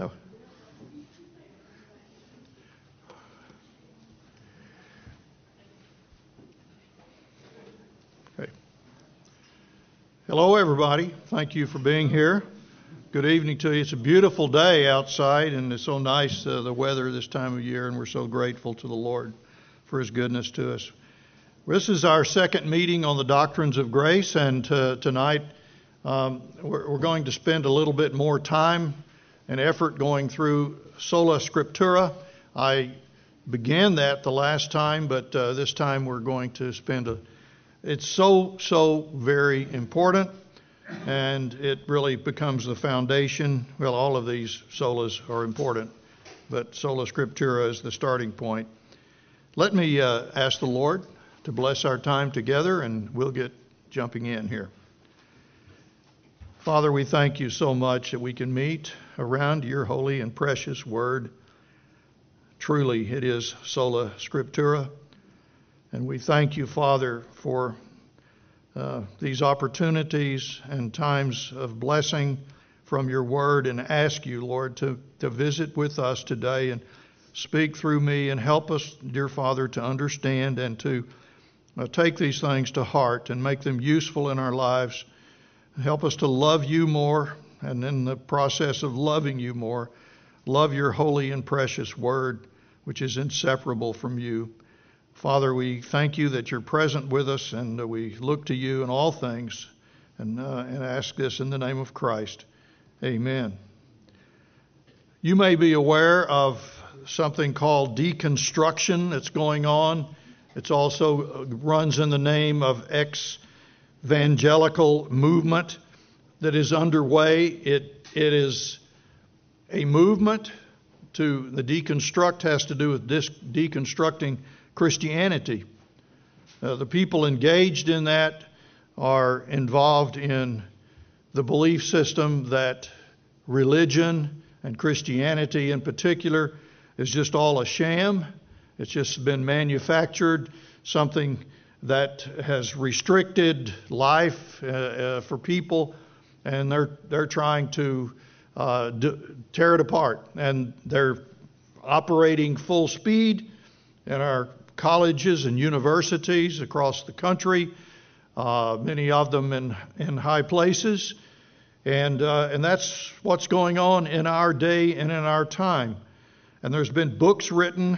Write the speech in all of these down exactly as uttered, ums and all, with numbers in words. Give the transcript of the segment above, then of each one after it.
Oh. Okay. Hello, everybody. Thank you for being here. Good evening to you. It's a beautiful day outside, and it's so nice, uh, the weather this time of year, and we're so grateful to the Lord for His goodness to us. This is our second meeting on the doctrines of grace, and uh, tonight um, we're, we're going to spend a little bit more time and effort going through Sola Scriptura. I began that the last time, but uh, this time we're going to spend a... It's so, so very important, and it really becomes the foundation. Well, all of these solas are important, but Sola Scriptura is the starting point. Let me uh, ask the Lord to bless our time together, and we'll get jumping in here. Father, we thank you so much that we can meet around your holy and precious word. Truly, it is Sola Scriptura. And we thank you, Father, for uh, these opportunities and times of blessing from your word, and ask you, Lord, to, to visit with us today and speak through me and help us, dear Father, to understand and to uh, take these things to heart and make them useful in our lives. Help us to love you more, and in the process of loving you more, love your holy and precious word, which is inseparable from you. Father, we thank you that you're present with us, and we look to you in all things, and, uh, and ask this in the name of Christ. Amen. You may be aware of something called deconstruction that's going on. It also runs in the name of ex-evangelical movement that is underway. It it is a movement to the deconstruct has to do with dis, deconstructing Christianity. Uh, the people engaged in that are involved in the belief system that religion, and Christianity in particular, is just all a sham. It's just been manufactured, something that has restricted life uh, uh, for people, and they're they're trying to uh, d- tear it apart. And they're operating full speed in our colleges and universities across the country, uh, many of them in, in high places. And uh, and that's what's going on in our day and in our time. And there's been books written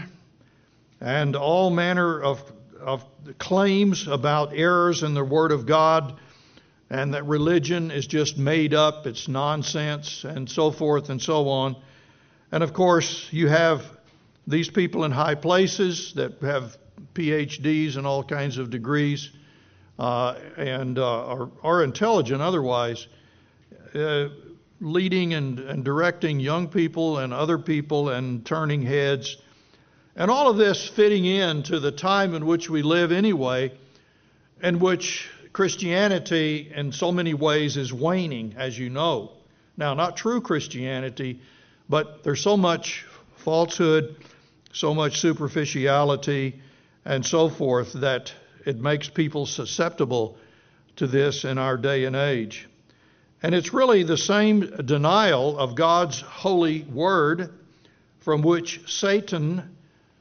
and all manner of, of claims about errors in the Word of God, and that religion is just made up, it's nonsense, and so forth and so on. And of course, you have these people in high places that have P H Ds and all kinds of degrees, uh, and uh, are, are intelligent otherwise, uh, leading and, and directing young people and other people and turning heads. And all of this fitting into the time in which we live anyway, in which Christianity in so many ways is waning, as you know. Now, not true Christianity, but there's so much falsehood, so much superficiality, and so forth, that it makes people susceptible to this in our day and age. And it's really the same denial of God's holy word from which Satan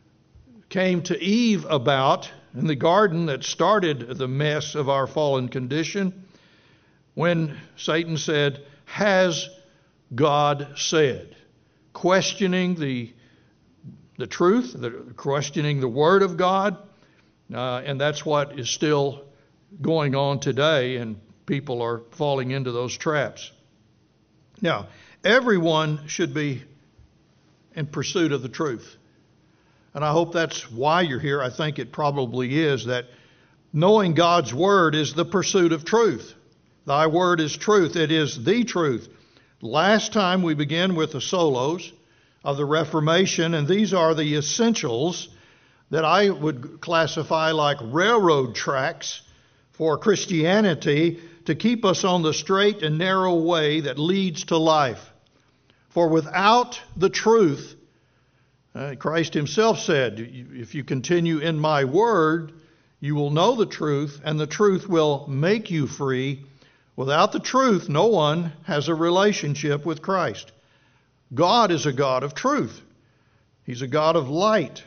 came to Eve about in the garden, that started the mess of our fallen condition, when Satan said, "Has God said?" Questioning the the truth, the, questioning the Word of God, uh, and that's what is still going on today, and people are falling into those traps. Now, everyone should be in pursuit of the truth. And I hope that's why you're here. I think it probably is, that knowing God's Word is the pursuit of truth. Thy Word is truth. It is the truth. Last time we began with the solos of the Reformation, and these are the essentials that I would classify like railroad tracks for Christianity to keep us on the straight and narrow way that leads to life. For without the truth, uh, Christ himself said, if you continue in my word, you will know the truth, and the truth will make you free. Without the truth, no one has a relationship with Christ. God is a God of truth. He's a God of light.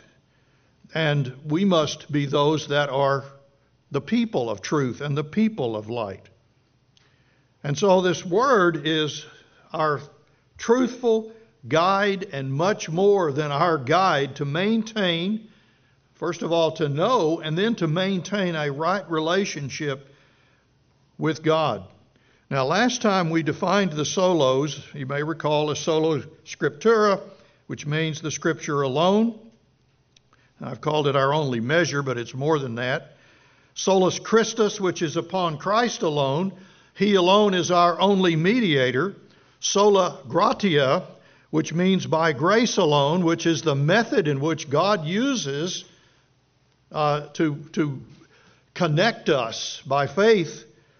And we must be those that are the people of truth and the people of light. And so this word is our truthful guide and much more than our guide to maintain, first of all, to know, and then to maintain a right relationship with God. Now, last time we defined the solos, you may recall, a sola scriptura, which means the Scripture alone. I've called it our only measure, but it's more than that. Solus Christus, which is upon Christ alone. He alone is our only mediator. Sola gratia, which means by grace alone, which is the method in which God uses uh, to, to connect us by faith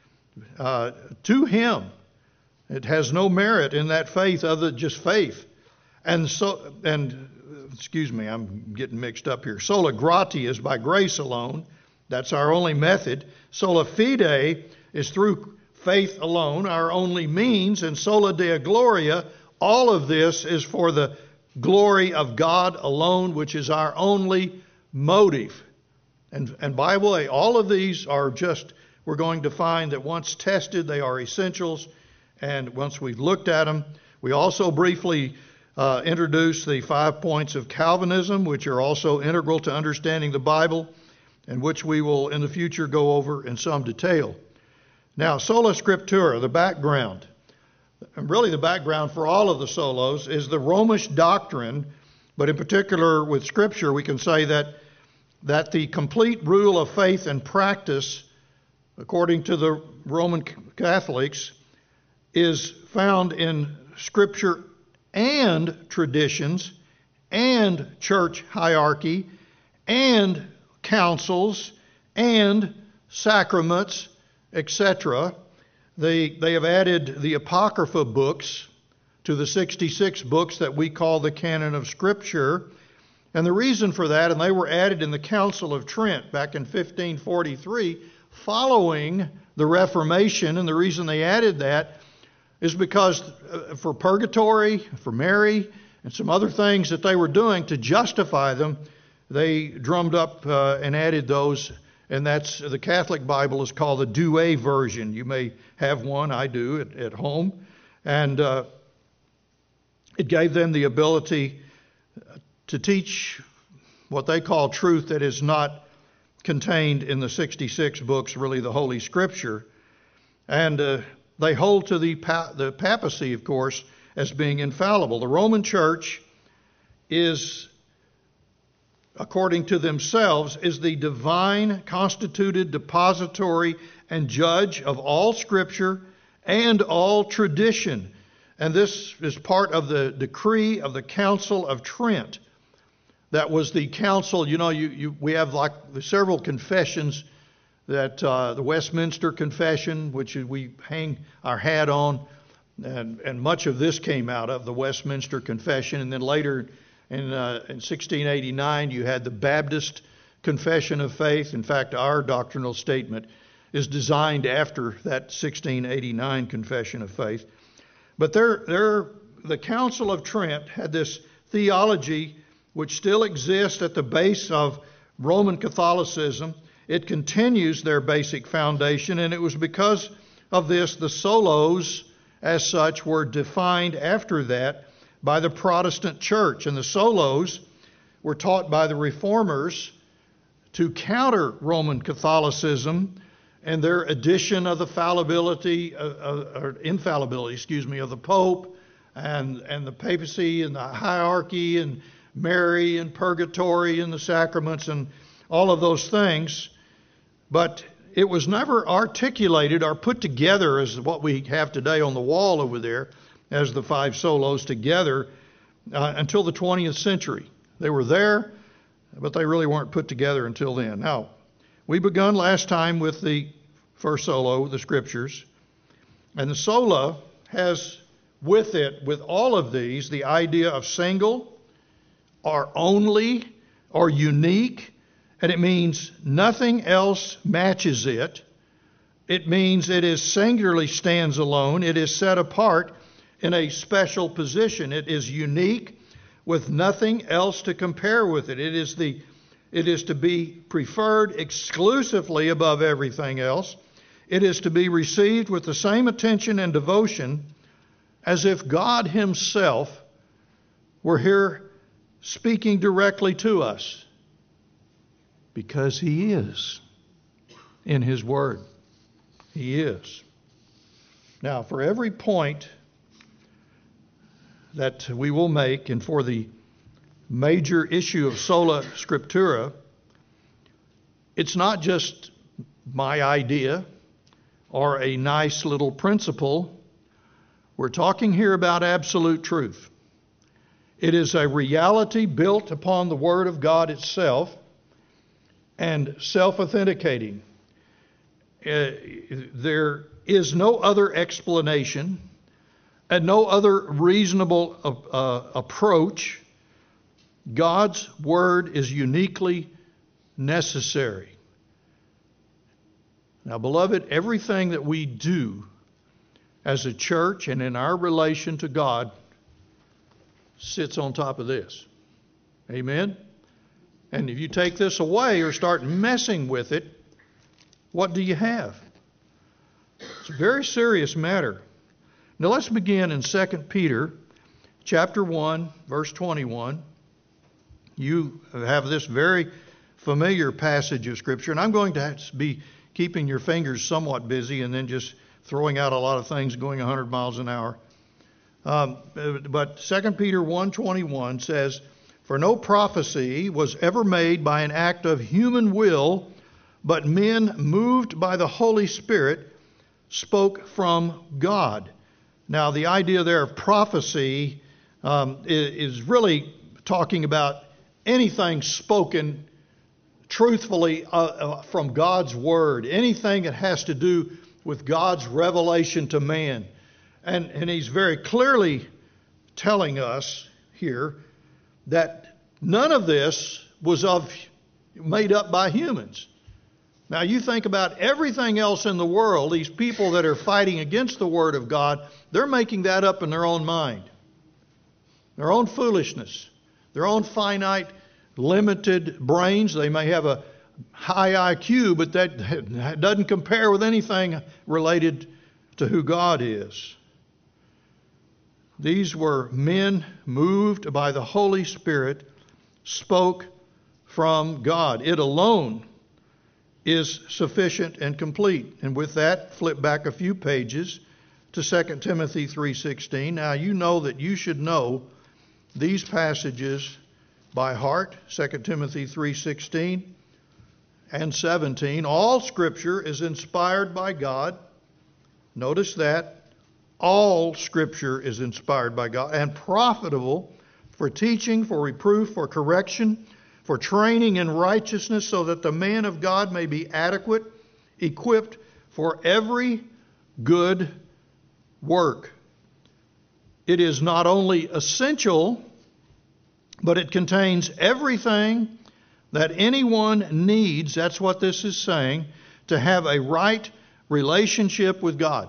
uh, to Him. It has no merit in that faith other than just faith. And so, and excuse me, I'm getting mixed up here. Sola gratia is by grace alone. That's our only method. Sola fide is through faith alone, our only means. And sola dea gloria, all of this is for the glory of God alone, which is our only motive. And, and by the way, all of these are just, we're going to find that once tested, they are essentials. And once we've looked at them, we also briefly uh, introduce the five points of Calvinism, which are also integral to understanding the Bible, and which we will in the future go over in some detail. Now, sola scriptura, the background, and really the background for all of the solos, is the Romish doctrine, but in particular with Scripture, we can say that, that the complete rule of faith and practice, according to the Roman Catholics, is found in Scripture and traditions and church hierarchy and councils and sacraments, et cetera. They, they have added the Apocrypha books to the sixty-six books that we call the canon of Scripture. And the reason for that, and they were added in the Council of Trent back in fifteen forty-three, following the Reformation, and the reason they added that is because for purgatory, for Mary, and some other things that they were doing to justify them, they drummed up uh, and added those, and that's the Catholic Bible is called the Douay version. You may have one, I do, at, at home. And uh, it gave them the ability to teach what they call truth that is not contained in the sixty-six books, really the Holy Scripture. And uh, they hold to the, pa- the papacy, of course, as being infallible. The Roman Church is, according to themselves, is the divine constituted depository and judge of all Scripture and all tradition. And this is part of the decree of the Council of Trent. That was the council, you know, you, you, we have like several confessions that uh, the Westminster Confession, which we hang our hat on, and, and much of this came out of the Westminster Confession. And then later in, uh, in sixteen eighty-nine, you had the Baptist Confession of Faith. In fact, our doctrinal statement is designed after that sixteen eighty-nine Confession of Faith. But they're, they're, the Council of Trent had this theology which still exists at the base of Roman Catholicism. It continues their basic foundation, and it was because of this the solos, as such, were defined after that by the Protestant Church. And the solos were taught by the Reformers to counter Roman Catholicism and their addition of the fallibility, uh, uh, or infallibility, excuse me, of the Pope and, and the papacy and the hierarchy and Mary and purgatory and the sacraments and all of those things. But it was never articulated or put together as what we have today on the wall over there as the five solos together uh, until the twentieth century. They were there, but they really weren't put together until then. Now, we begun last time with the first solo, the Scriptures. And the sola has with it, with all of these, the idea of single or only or unique. And it means nothing else matches it. It means it is singularly stands alone. It is set apart. in a special position. It is unique with nothing else to compare with it. It is the it is to be preferred exclusively above everything else. It is to be received with the same attention and devotion as if God Himself were here speaking directly to us, because He is in His Word. He is. Now, for every point that we will make, and for the major issue of sola scriptura, it's not just my idea or a nice little principle. We're talking here about absolute truth. It is a reality built upon the Word of God itself and self-authenticating. Uh, there is no other explanation and no other reasonable uh, approach. God's Word is uniquely necessary. Now, beloved, everything that we do as a church and in our relation to God sits on top of this. Amen? And if you take this away or start messing with it, what do you have? It's a very serious matter. Now let's begin in Second Peter chapter one, verse twenty-one. You have this very familiar passage of Scripture, and I'm going to be keeping your fingers somewhat busy and then just throwing out a lot of things going one hundred miles an hour. Um, but Second Peter one twenty-one says, "For no prophecy was ever made by an act of human will, but men moved by the Holy Spirit spoke from God." Now, the idea there of prophecy um, is really talking about anything spoken truthfully uh, uh, from God's Word, anything that has to do with God's revelation to man. And, and he's very clearly telling us here that none of this was of made up by humans. Now, you think about everything else in the world, these people that are fighting against the Word of God, they're making that up in their own mind. Their own foolishness, their own finite, limited brains. They may have a high I Q, but that doesn't compare with anything related to who God is. These were men moved by the Holy Spirit, spoke from God. It alone is sufficient and complete. And with that, flip back a few pages to Second Timothy three sixteen. Now, you know that you should know these passages by heart. Second Timothy three sixteen and seventeen. All Scripture is inspired by God. Notice that. All Scripture is inspired by God and profitable for teaching, for reproof, for correction, for training in righteousness, so that the man of God may be adequate, equipped for every good work. It is not only essential, but it contains everything that anyone needs, that's what this is saying, to have a right relationship with God.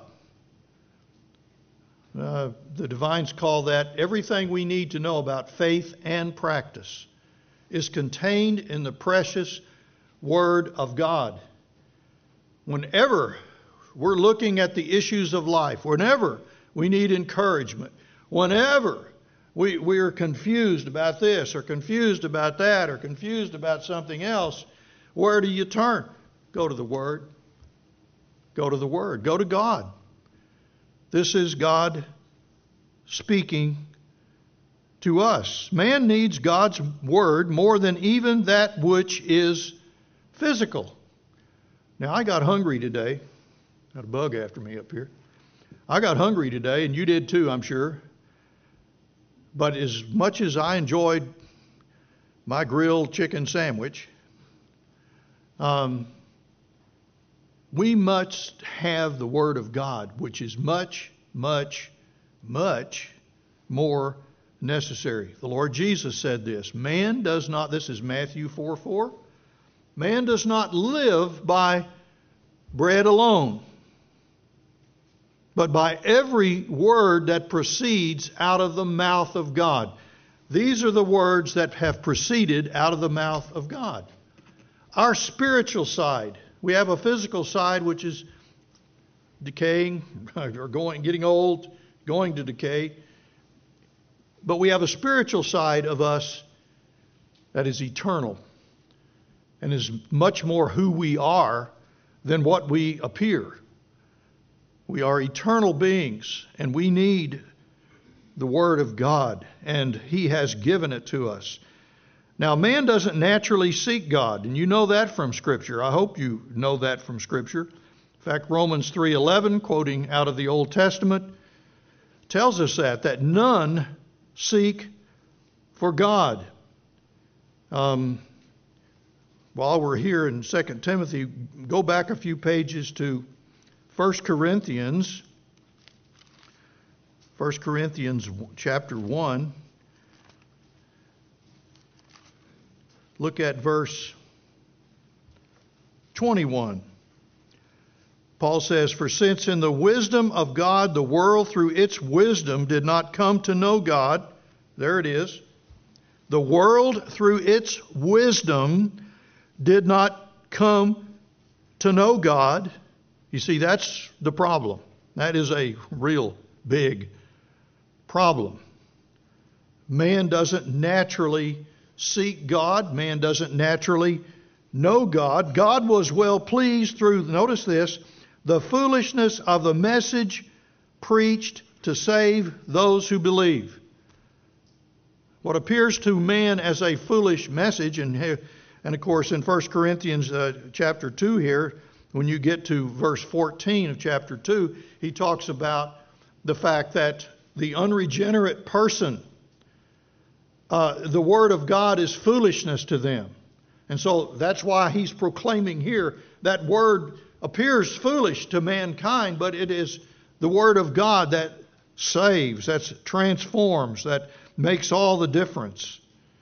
Uh, the divines call that everything we need to know about faith and practice is contained in the precious Word of God. Whenever we're looking at the issues of life, whenever we need encouragement, whenever we, we are confused about this or confused about that or confused about something else, where do you turn? Go to the Word. Go to the Word. Go to God. This is God speaking to us. Man needs God's Word more than even that which is physical. Now, I got hungry today. Got a bug after me up here. I got hungry today, and you did too, I'm sure. But as much as I enjoyed my grilled chicken sandwich, um, we must have the Word of God, which is much, much, much more necessary. The Lord Jesus said this, man does not, this is Matthew four four, man does not live by bread alone, but by every word that proceeds out of the mouth of God. These are the words that have proceeded out of the mouth of God. Our spiritual side. We have a physical side which is decaying or going, getting old, going to decay. But we have a spiritual side of us that is eternal and is much more who we are than what we appear. We are eternal beings, and we need the Word of God, and He has given it to us. Now, man doesn't naturally seek God, and you know that from Scripture. I hope you know that from Scripture. In fact, Romans three eleven, quoting out of the Old Testament, tells us that, that none seek for God. Um, while we're here in Second Timothy, go back a few pages to First Corinthians, First Corinthians chapter one. Look at verse twenty-one. Paul says, "For since in the wisdom of God the world through its wisdom did not come to know God," there it is, "the world through its wisdom did not come to know God." You see, that's the problem. That is a real big problem. Man doesn't naturally seek God. Man doesn't naturally know God. God was well pleased through, notice this, the foolishness of the message preached to save those who believe. What appears to man as a foolish message, and, and of course in First Corinthians uh, chapter two here, when you get to verse fourteen of chapter two, he talks about the fact that the unregenerate person, uh, the Word of God is foolishness to them. And so that's why he's proclaiming here that Word appears foolish to mankind, but it is the Word of God that saves, that transforms, that makes all the difference.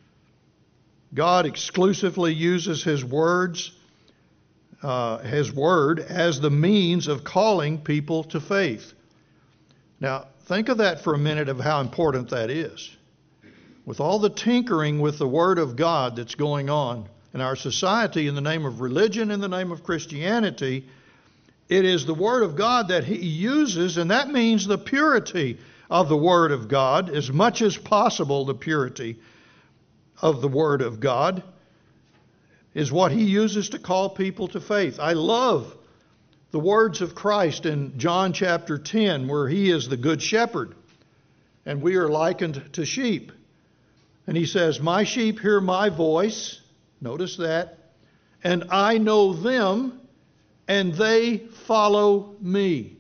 God exclusively uses His words, uh, His Word as the means of calling people to faith. Now, think of that for a minute of how important that is. With all the tinkering with the Word of God that's going on in our society in the name of religion, in the name of Christianity, it is the Word of God that He uses, and that means the purity of the Word of God, as much as possible the purity of the Word of God is what He uses to call people to faith. I love the words of Christ in John chapter ten, where He is the good shepherd, and we are likened to sheep. And He says, "My sheep hear my voice," notice that, "and I know them, and they follow me."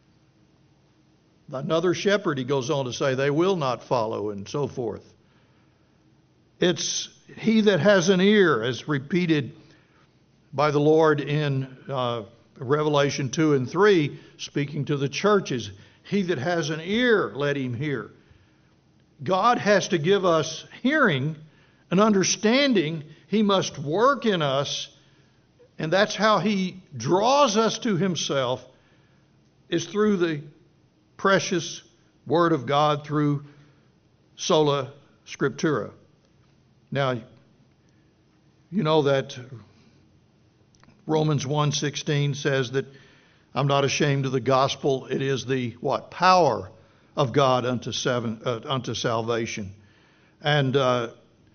Another shepherd, He goes on to say, they will not follow, and so forth. It's he that has an ear, as repeated by the Lord in uh, Revelation two and three, speaking to the churches. He that has an ear, let him hear. God has to give us hearing and understanding. He must work in us, and that's how He draws us to Himself, is through the precious Word of God, through sola scriptura. Now, you know that Romans one sixteen says that I'm not ashamed of the gospel. It is the, what? Power of God unto, seven, uh, unto salvation. And uh,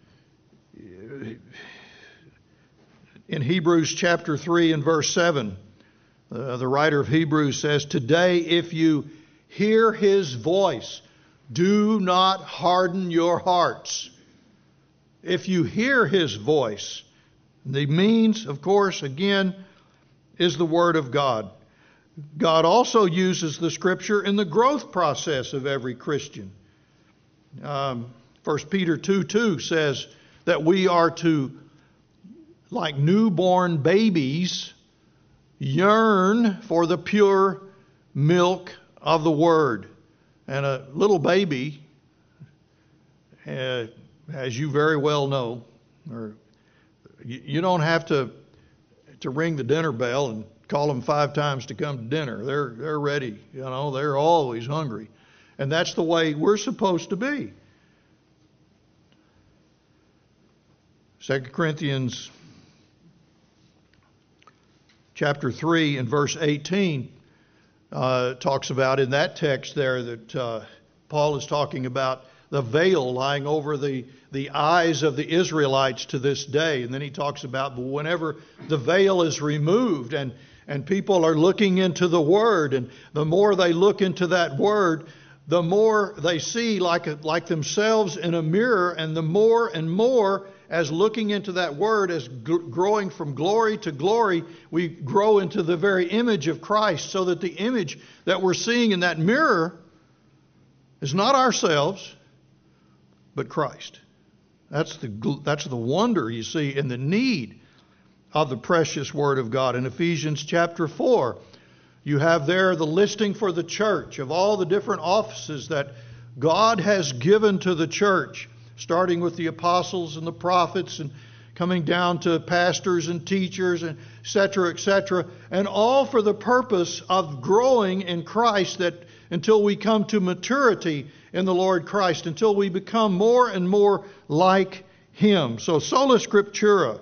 in Hebrews chapter three and verse seven, uh, the writer of Hebrews says, "Today if you hear His voice, do not harden your hearts." If you hear His voice, the means, of course, again, is the Word of God. God also uses the Scripture in the growth process of every Christian. Um, First Peter two two says that we are to, like newborn babies, yearn for the pure milk of the Word. And a little baby, uh, as you very well know, or you, you don't have to to ring the dinner bell and call them five times to come to dinner. They're, they're ready. You know, they're always hungry. And that's the way we're supposed to be. Second Corinthians chapter three and verse eighteen uh, talks about in that text there that uh, Paul is talking about the veil lying over the, the eyes of the Israelites to this day. And then he talks about whenever the veil is removed and, and people are looking into the Word, and the more they look into that Word, the more they see like, a, like themselves in a mirror, and the more and more as looking into that Word, as g- growing from glory to glory, we grow into the very image of Christ, so that the image that we're seeing in that mirror is not ourselves, but Christ. That's the, that's the wonder you see in the need of the precious Word of God. In Ephesians chapter four, you have there the listing for the church of all the different offices that God has given to the church, starting with the apostles and the prophets and coming down to pastors and teachers and et cetera, et cetera, and all for the purpose of growing in Christ, that until we come to maturity in the Lord Christ, until we become more and more like Him. So sola scriptura.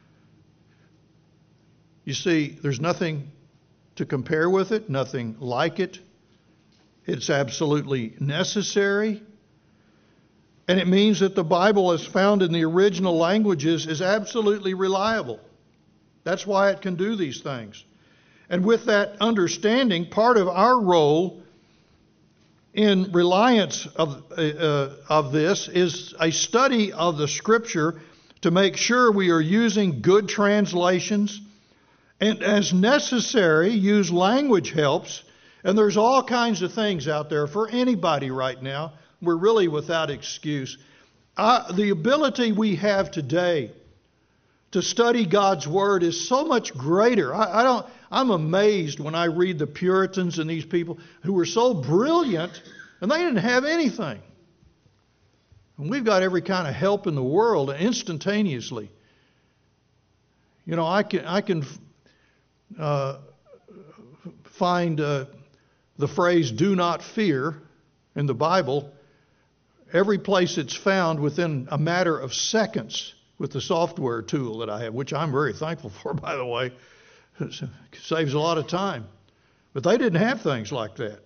You see, there's nothing to compare with it, nothing like it. It's absolutely necessary. And it means that the Bible, as found in the original languages, is absolutely reliable. That's why it can do these things. And with that understanding, part of our role in reliance of, uh, of this is a study of the Scripture to make sure we are using good translations, and as necessary, use language helps. And there's all kinds of things out there for anybody right now. We're really without excuse. Uh, the ability we have today to study God's Word is so much greater. I, I don't. I'm amazed when I read the Puritans and these people who were so brilliant, and they didn't have anything. And we've got every kind of help in the world instantaneously. You know, I can I can uh, find uh, the phrase "do not fear" in the Bible every place it's found within a matter of seconds with the software tool that I have, which I'm very thankful for, by the way. It saves a lot of time. But they didn't have things like that.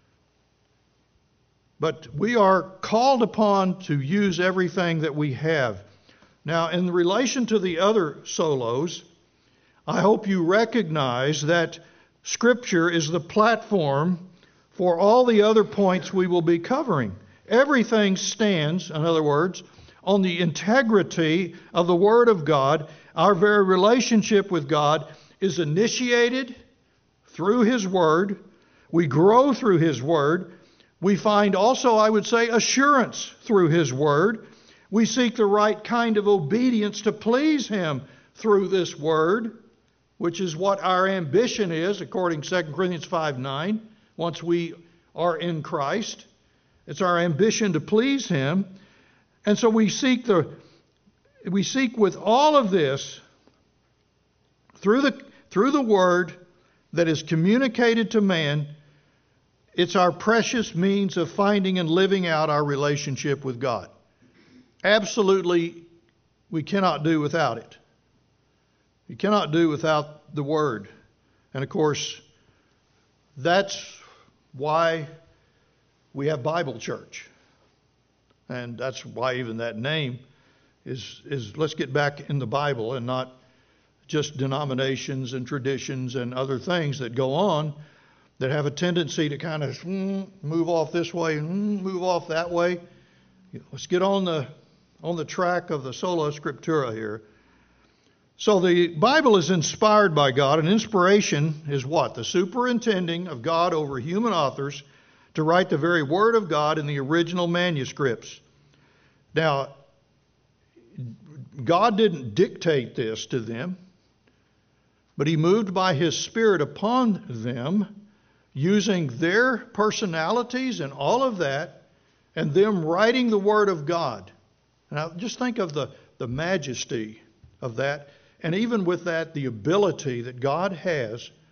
But we are called upon to use everything that we have. Now, in relation to the other solos, I hope you recognize that Scripture is the platform for all the other points we will be covering. Everything stands, in other words, on the integrity of the Word of God. Our very relationship with God is initiated through His Word. We grow through His Word. We find also, I would say, assurance through His Word. We seek the right kind of obedience to please Him through this Word, which is what our ambition is, according to Second Corinthians five nine, once we are in Christ. It's our ambition to please Him. And so we seek the we seek with all of this through the through the Word that is communicated to man. It's our precious means of finding and living out our relationship with God. Absolutely, we cannot do without it. You cannot do without the Word. And of course, that's why we have Bible Church. And that's why even that name is, is let's get back in the Bible and not just denominations and traditions and other things that go on that have a tendency to kind of mm, move off this way and mm, move off that way. Let's get on the on the track of the sola scriptura here. So the Bible is inspired by God, and inspiration is what? The superintending of God over human authors to write the very Word of God in the original manuscripts. Now, God didn't dictate this to them, but He moved by His Spirit upon them, using their personalities and all of that, and them writing the Word of God. Now, just think of the, the majesty of that, and even with that, the ability that God has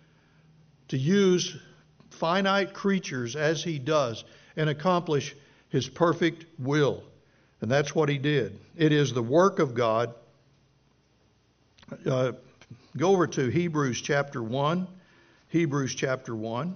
to use finite creatures as he does and accomplish his perfect will. And that's what he did. It is the work of God. Uh, go over to Hebrews chapter one. Hebrews chapter one.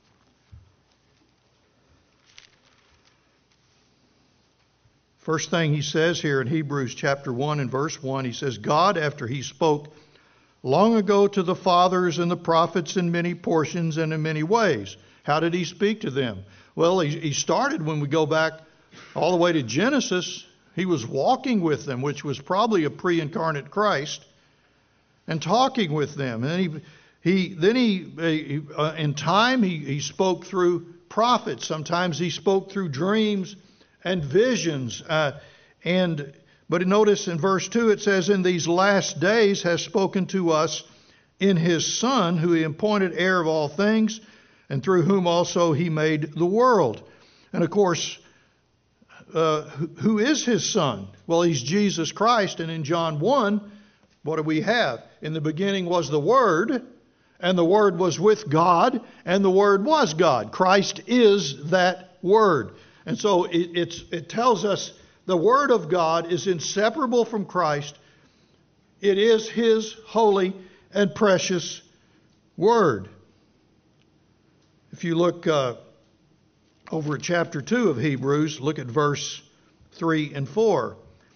First thing he says here in Hebrews chapter one and verse one, he says, God, after he spoke long ago to the fathers and the prophets in many portions and in many ways. How did he speak to them? Well, he, he started when we go back all the way to Genesis. He was walking with them, which was probably a pre-incarnate Christ, and talking with them. And he, he then he, he uh, in time, he, he spoke through prophets. Sometimes he spoke through dreams and visions. Uh, and but notice in verse two it says, in these last days has spoken to us in his Son, who he appointed heir of all things, and through whom also he made the world. And of course, uh, who, who is his Son? Well, he's Jesus Christ. And in John one, what do we have? In the beginning was the Word, and the Word was with God, and the Word was God. Christ is that Word. And so it, it's, it tells us the Word of God is inseparable from Christ. It is his holy and precious Word. If you look uh, over at chapter two of Hebrews, look at verse three and four.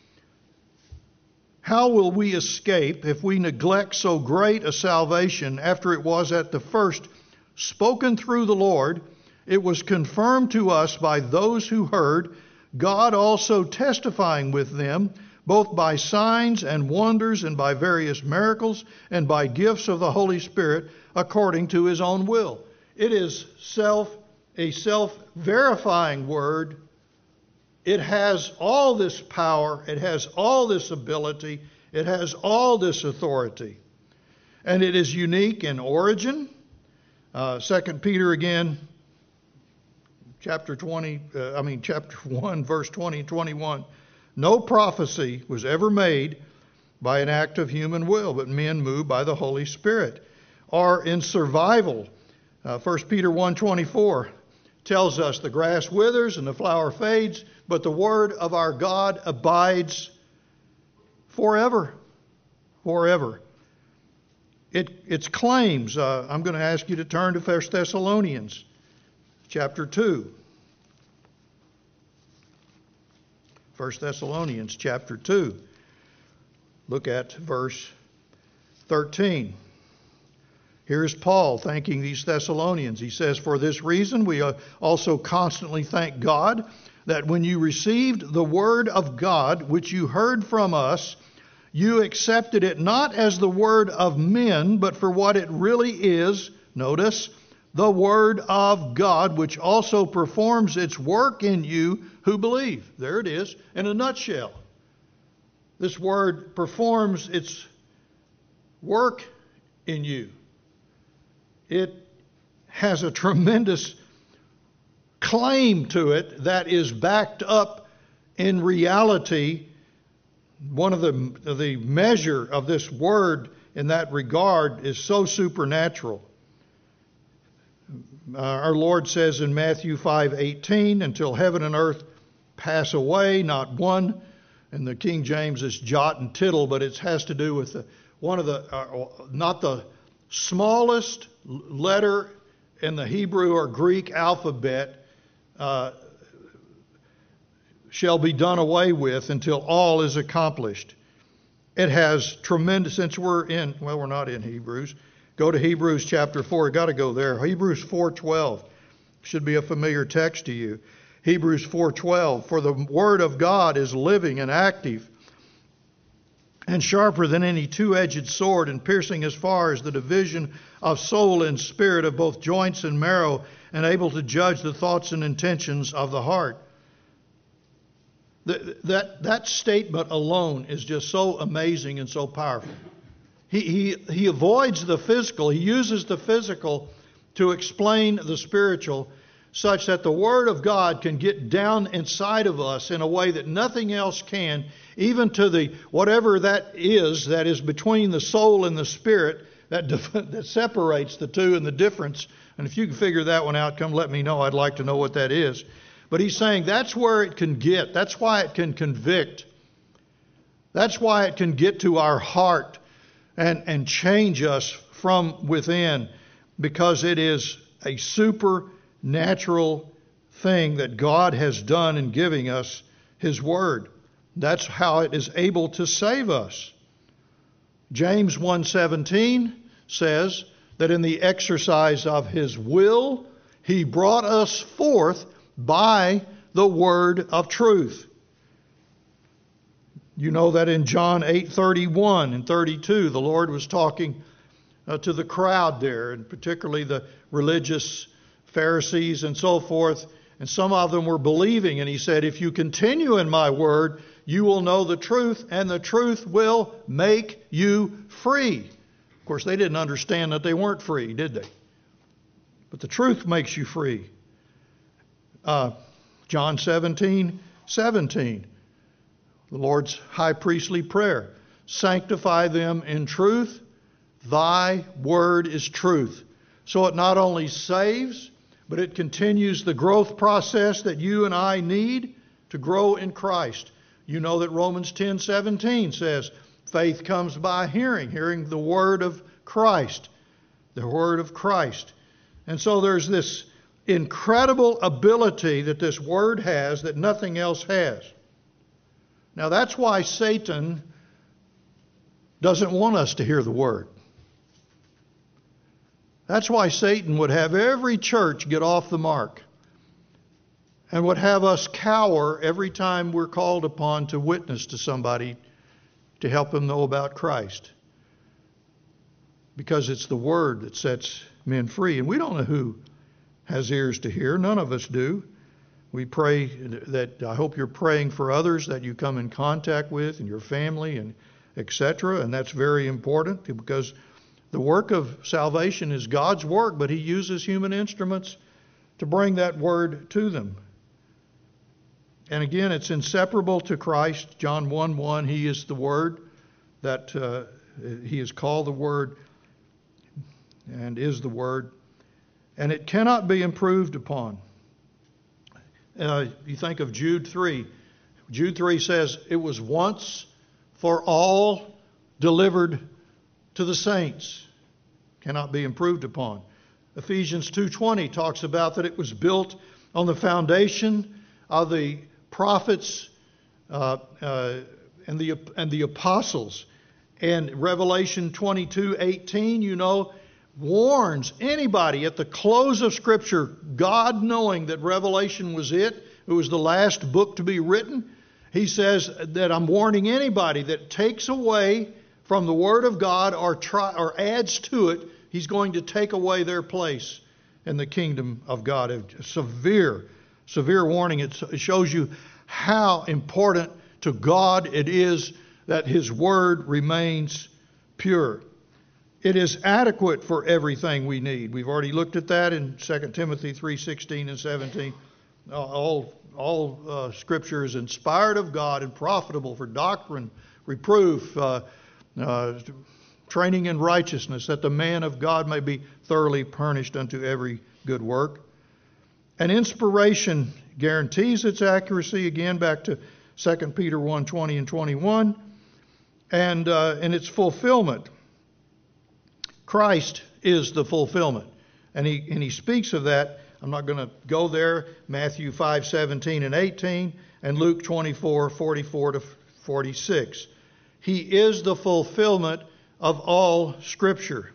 How will we escape if we neglect so great a salvation after it was at the first spoken through the Lord? It was confirmed to us by those who heard, God also testifying with them, both by signs and wonders and by various miracles and by gifts of the Holy Spirit according to his own will. It is self a self-verifying word. It has all this power. It has all this ability. It has all this authority. And it is unique in origin. Uh, Second Peter again, chapter twenty, uh, I mean chapter one, verse twenty and twenty-one. No prophecy was ever made by an act of human will, but men moved by the Holy Spirit. Or in survival, uh, First Peter one twenty-four tells us the grass withers and the flower fades, but the word of our God abides forever. Forever. It, its claims, uh, I'm going to ask you to turn to First Thessalonians chapter two. First Thessalonians chapter two. Look at verse thirteen. Here's Paul thanking these Thessalonians. He says, for this reason we also constantly thank God that when you received the word of God, which you heard from us, you accepted it not as the word of men, but for what it really is. Notice, the word of God, which also performs its work in you who believe. There it is, in a nutshell. This word performs its work in you. It has a tremendous claim to it that is backed up in reality. One of the, the measure of this word in that regard is so supernatural. Uh, our Lord says in Matthew five eighteen, until heaven and earth pass away, not one, and the King James is jot and tittle, but it has to do with the, one of the, uh, not the smallest letter in the Hebrew or Greek alphabet uh, shall be done away with until all is accomplished. It has tremendous, since we're in, well, we're not in Hebrews. Go to Hebrews chapter four. Got to go there. Hebrews four twelve should be a familiar text to you. Hebrews four twelve. For the word of God is living and active and sharper than any two-edged sword, and piercing as far as the division of soul and spirit, of both joints and marrow, and able to judge the thoughts and intentions of the heart. That, that, that statement alone is just so amazing and so powerful. He, he, he avoids the physical. He uses the physical to explain the spiritual, such that the Word of God can get down inside of us in a way that nothing else can, even to the whatever that is that is between the soul and the spirit, that def- that separates the two and the difference. And if you can figure that one out, come let me know. I'd like to know what that is. But he's saying that's where it can get. That's why it can convict. That's why it can get to our heart and, and change us from within, because it is a supernatural thing that God has done in giving us His Word. That's how it is able to save us. James one seventeen says that in the exercise of His will, He brought us forth by the word of truth. You know that in John eight thirty-one and thirty-two, the Lord was talking uh, to the crowd there, and particularly the religious Pharisees and so forth, and some of them were believing, and He said, if you continue in my word, you will know the truth, and the truth will make you free. Of course, they didn't understand that they weren't free, did they? But the truth makes you free. Uh, John seventeen seventeen, the Lord's high priestly prayer. Sanctify them in truth. Thy word is truth. So it not only saves, but it continues the growth process that you and I need to grow in Christ. You know that Romans ten seventeen says, faith comes by hearing, hearing the word of Christ, the word of Christ. And so there's this incredible ability that this word has that nothing else has. Now that's why Satan doesn't want us to hear the word. That's why Satan would have every church get off the mark and would have us cower every time we're called upon to witness to somebody to help them know about Christ. Because it's the word that sets men free. And we don't know who has ears to hear. None of us do. We pray that, I hope you're praying for others that you come in contact with and your family and et cetera. And that's very important, because the work of salvation is God's work, but He uses human instruments to bring that word to them. And again, it's inseparable to Christ. John one one, He is the Word, that uh, He is called the Word and is the Word. And it cannot be improved upon. Uh, you think of Jude three. Jude three says, it was once for all delivered to the saints. Cannot be improved upon. Ephesians two twenty talks about that it was built on the foundation of the prophets uh, uh, and the and the apostles. And Revelation twenty-two eighteen, you know, warns anybody at the close of Scripture, God knowing that Revelation was it, it was the last book to be written. He says that I'm warning anybody that takes away from the Word of God or try or adds to it, He's going to take away their place in the kingdom of God. A severe, severe warning. It shows you how important to God it is that His Word remains pure. It is adequate for everything we need. We've already looked at that in Second Timothy three sixteen and seventeen. All, all uh, Scripture is inspired of God and profitable for doctrine, reproof, uh, uh, training in righteousness, that the man of God may be thoroughly furnished unto every good work. And inspiration guarantees its accuracy, again back to Second Peter one twenty and twenty-one, and uh, in its fulfillment. Christ is the fulfillment. And he, and he speaks of that. I'm not going to go there. Matthew five seventeen and eighteen, and Luke twenty-four forty-four to forty-six. He is the fulfillment of all Scripture.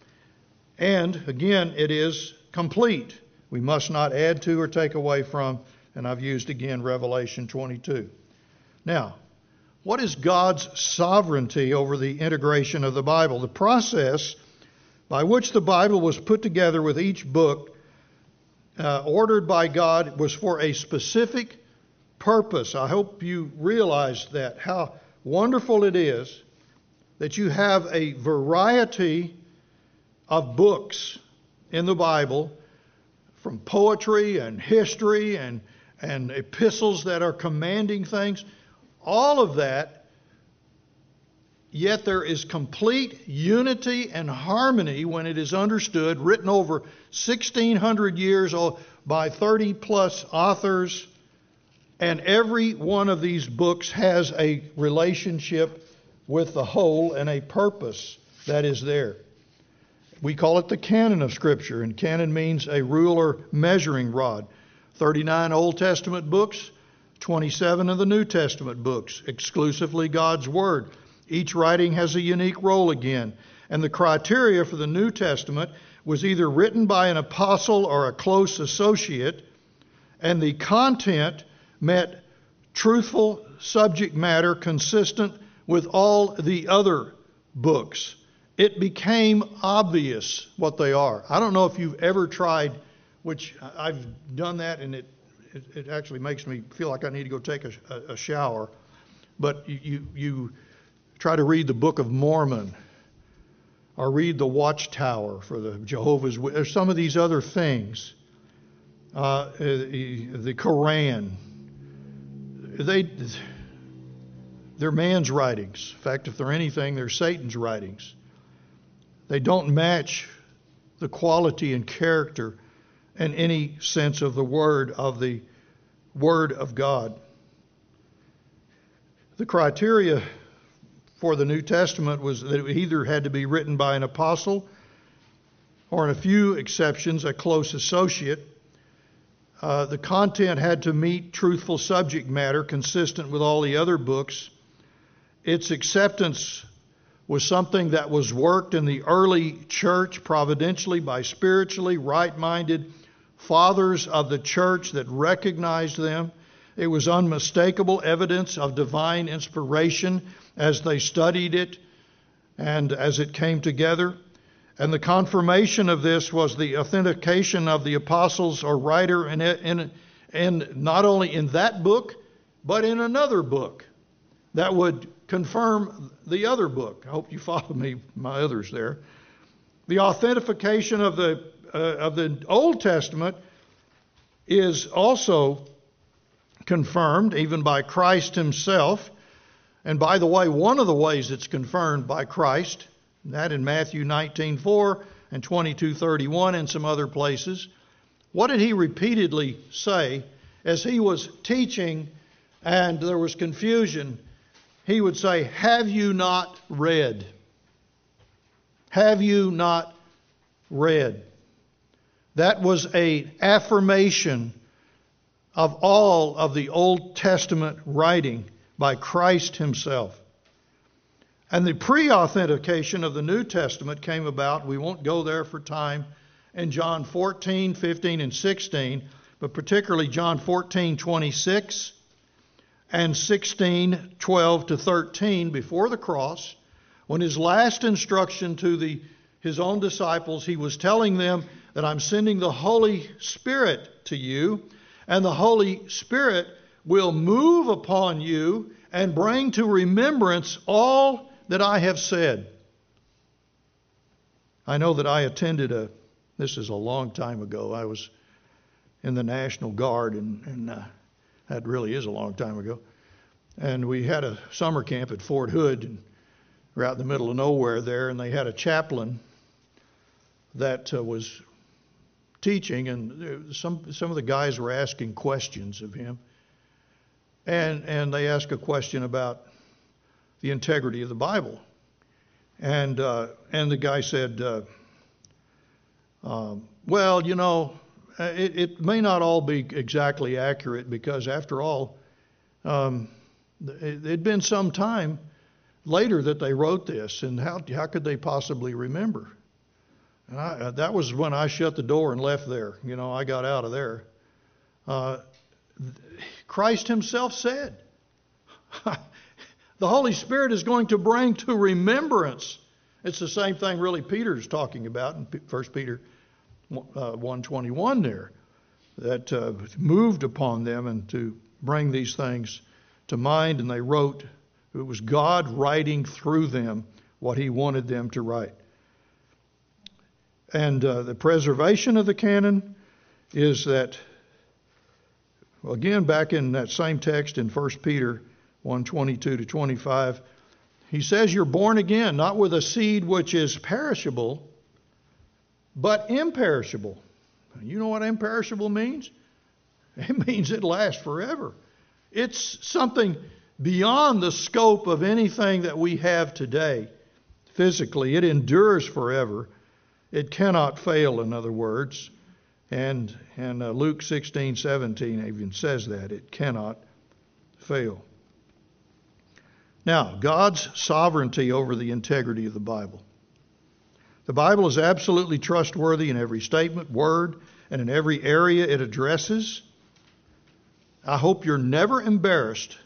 And again, it is complete. We must not add to or take away from. And I've used again Revelation twenty-two. Now, what is God's sovereignty over the integration of the Bible? The process by which the Bible was put together with each book, uh, ordered by God, was for a specific purpose. I hope you realize that, how wonderful it is that you have a variety of books in the Bible, from poetry and history and, and epistles that are commanding things. All of that yet there is complete unity and harmony when it is understood, written over sixteen hundred years by thirty plus authors, and every one of these books has a relationship with the whole and a purpose that is there. We call it the canon of Scripture, and canon means a ruler measuring rod. thirty-nine Old Testament books, twenty-seven of the New Testament books, exclusively God's Word. Each writing has a unique role again. And the criteria for the New Testament was either written by an apostle or a close associate, and the content met truthful subject matter consistent with all the other books. It became obvious what they are. I don't know if you've ever tried, which I've done that, and it it, it actually makes me feel like I need to go take a, a, a shower. But you, you you try to read the Book of Mormon, or read the Watchtower for the Jehovah's Witnesses, or some of these other things. Uh, the Quran. They they're man's writings. In fact, if they're anything, they're Satan's writings. They don't match the quality and character in any sense of the word of the Word of God. The criteria for the New Testament was that it either had to be written by an apostle or, in a few exceptions, a close associate. Uh, the content had to meet truthful subject matter consistent with all the other books. Its acceptance was something that was worked in the early church providentially by spiritually right-minded fathers of the church that recognized them. It was unmistakable evidence of divine inspiration as they studied it and as it came together. And the confirmation of this was the authentication of the apostles or writer in, in, in not only in that book, but in another book that would confirm the other book. I hope you follow me, my others there. The authentication of the uh, of the Old Testament is also confirmed even by Christ himself. And by the way, one of the ways it's confirmed by Christ, that in Matthew nineteen four and twenty-two thirty-one and some other places. What did he repeatedly say as he was teaching and there was confusion? He would say, "Have you not read? Have you not read?" That was an affirmation of all of the Old Testament writing by Christ himself. And the pre-authentication of the New Testament came about, we won't go there for time, in John fourteen, fifteen, and sixteen, but particularly John fourteen, twenty-six and sixteen, twelve to thirteen before the cross, when his last instruction to the his own disciples, he was telling them that I'm sending the Holy Spirit to you, and the Holy Spirit will move upon you and bring to remembrance all that I have said. I know that I attended a, this is a long time ago, I was in the National Guard, and, and uh, that really is a long time ago. And we had a summer camp at Fort Hood, and we're out in the middle of nowhere there, and they had a chaplain that uh, was teaching, and some some of the guys were asking questions of him. And and they asked a question about the integrity of the Bible. And uh, and the guy said, uh, um, well, you know, it, it may not all be exactly accurate, because after all, um, it had been some time later that they wrote this, and how how could they possibly remember? And I, that was when I shut the door and left there. You know, I got out of there. Uh, Christ himself said, the Holy Spirit is going to bring to remembrance. It's the same thing really Peter's talking about in First Peter one twenty-one there, that uh, moved upon them and to bring these things to mind, and they wrote. It was God writing through them what he wanted them to write. And uh, the preservation of the canon is that, well, again, back in that same text in First Peter one twenty-two to twenty-five, He says you're born again, not with a seed which is perishable, but imperishable. You know what imperishable means? It means it lasts forever. It's something beyond the scope of anything that we have today physically. It endures forever. It cannot fail, in other words. And, and uh, Luke sixteen seventeen even says that. It cannot fail. Now, God's sovereignty over the integrity of the Bible. The Bible is absolutely trustworthy in every statement, word, and in every area it addresses. I hope you're never embarrassed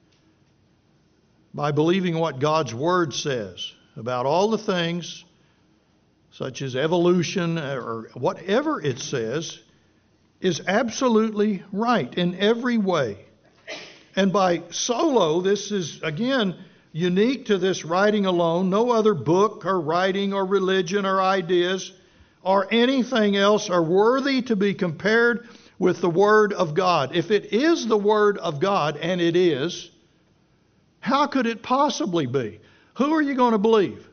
by believing what God's Word says about all the things, such as evolution or whatever it says, is absolutely right in every way. And by solo, this is, again, unique to this writing alone. No other book or writing or religion or ideas or anything else are worthy to be compared with the Word of God. If it is the Word of God, and it is, how could it possibly be? Who are you going to believe?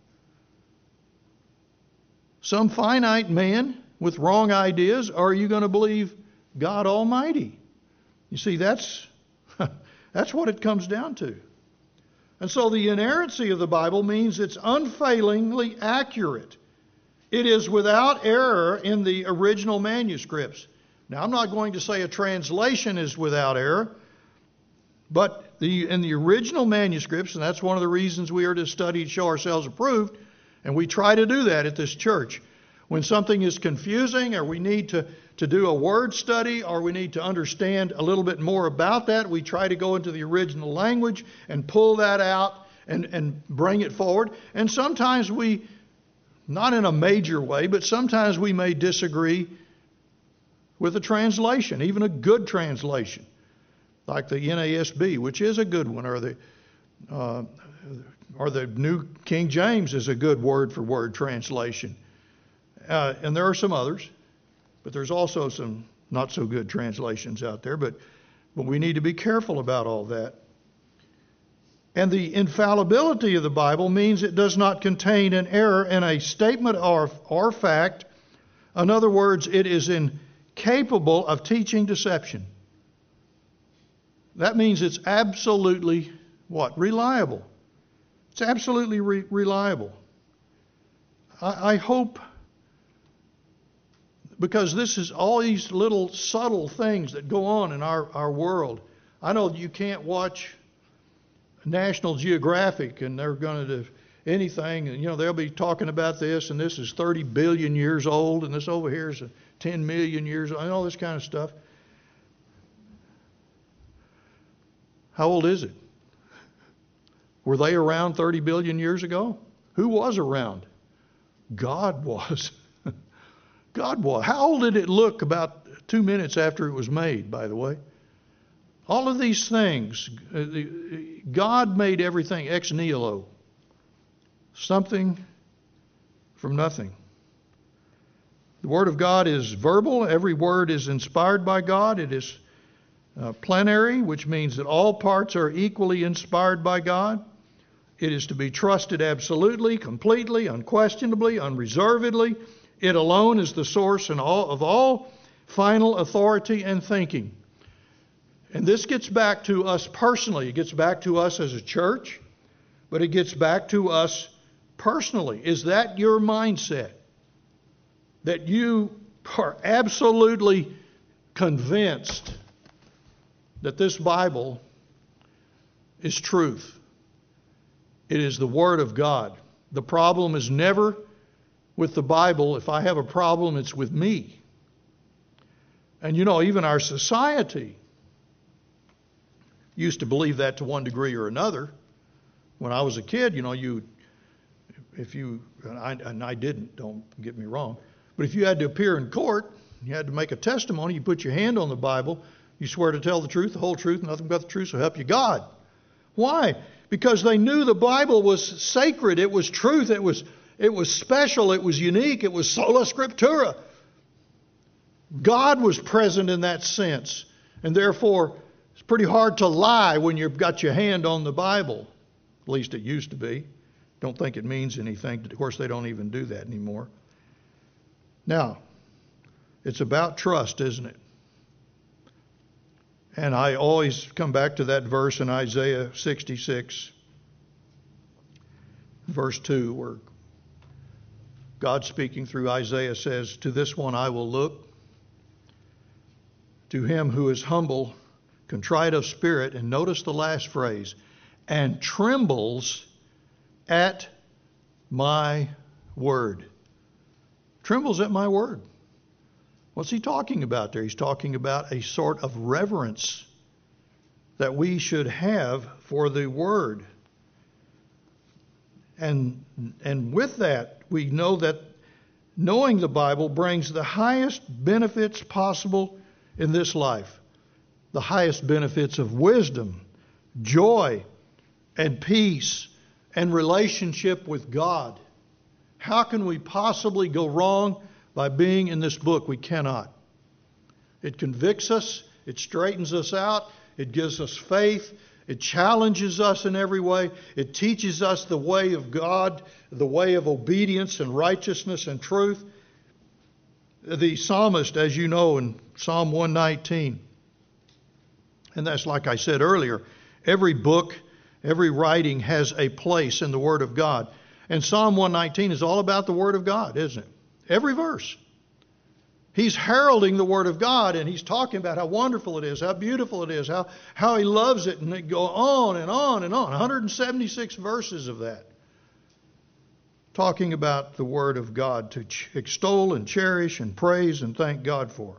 Some finite man with wrong ideas, or are you going to believe God Almighty? You see, that's that's what it comes down to. And so the inerrancy of the Bible means it's unfailingly accurate. It is without error in the original manuscripts. Now, I'm not going to say a translation is without error, but the, in the original manuscripts, and that's one of the reasons we are to study and show ourselves approved, and we try to do that at this church. When something is confusing, or we need to, to do a word study, or we need to understand a little bit more about that, we try to go into the original language and pull that out and, and bring it forward. And sometimes we, not in a major way, but sometimes we may disagree with a translation, even a good translation, like the N A S B, which is a good one, or the uh, or the New King James is a good word-for-word translation. Uh, and there are some others, but there's also some not-so-good translations out there. But, but we need to be careful about all that. And the infallibility of the Bible means it does not contain an error in a statement or, or fact. In other words, it is incapable of teaching deception. That means it's absolutely, what? Reliable. It's absolutely re- reliable. I, I hope, because this is all these little subtle things that go on in our, our world. I know you can't watch National Geographic and they're going to do anything, and you know, they'll be talking about this, and this is thirty billion years old, and this over here is ten million years old, and all this kind of stuff. How old is it? Were they around thirty billion years ago? Who was around? God was. God was. How old did it look about two minutes after it was made, by the way? All of these things, God made everything ex nihilo. Something from nothing. The Word of God is verbal. Every word is inspired by God. It is uh, plenary, which means that all parts are equally inspired by God. It is to be trusted absolutely, completely, unquestionably, unreservedly. It alone is the source and all, of all final authority and thinking. And this gets back to us personally. It gets back to us as a church, but it gets back to us personally. Is that your mindset? That you are absolutely convinced that this Bible is truth. It is the Word of God. The problem is never with the Bible. If I have a problem, it's with me. And you know, even our society used to believe that to one degree or another. When I was a kid, you know, you, if you, and I, and I didn't, don't get me wrong, but if you had to appear in court, you had to make a testimony, you put your hand on the Bible, you swear to tell the truth, the whole truth, nothing but the truth, so help you God. Why? Because they knew the Bible was sacred, it was truth, it was it was special, it was unique, it was sola scriptura. God was present in that sense, and therefore it's pretty hard to lie when you've got your hand on the Bible. At least it used to be. Don't think it means anything. Of course, they don't even do that anymore. Now, it's about trust, isn't it? And I always come back to that verse in Isaiah sixty-six, verse two, where God speaking through Isaiah says, "To this one I will look, to him who is humble, contrite of spirit," and notice the last phrase, "and trembles at my word." Trembles at my word. What's he talking about there? He's talking about a sort of reverence that we should have for the word. And, and with that, we know that knowing the Bible brings the highest benefits possible in this life. The highest benefits of wisdom, joy, and peace, and relationship with God. How can we possibly go wrong by being in this book? We cannot. It convicts us. It straightens us out. It gives us faith. It challenges us in every way. It teaches us the way of God, the way of obedience and righteousness and truth. The psalmist, as you know, in Psalm one nineteen, and that's like I said earlier, every book, every writing has a place in the Word of God. And Psalm one nineteen is all about the Word of God, isn't it? Every verse. He's heralding the Word of God, and he's talking about how wonderful it is, how beautiful it is, how, how he loves it, and they go on and on and on. one hundred seventy-six verses of that. Talking about the Word of God to ch- extol and cherish and praise and thank God for.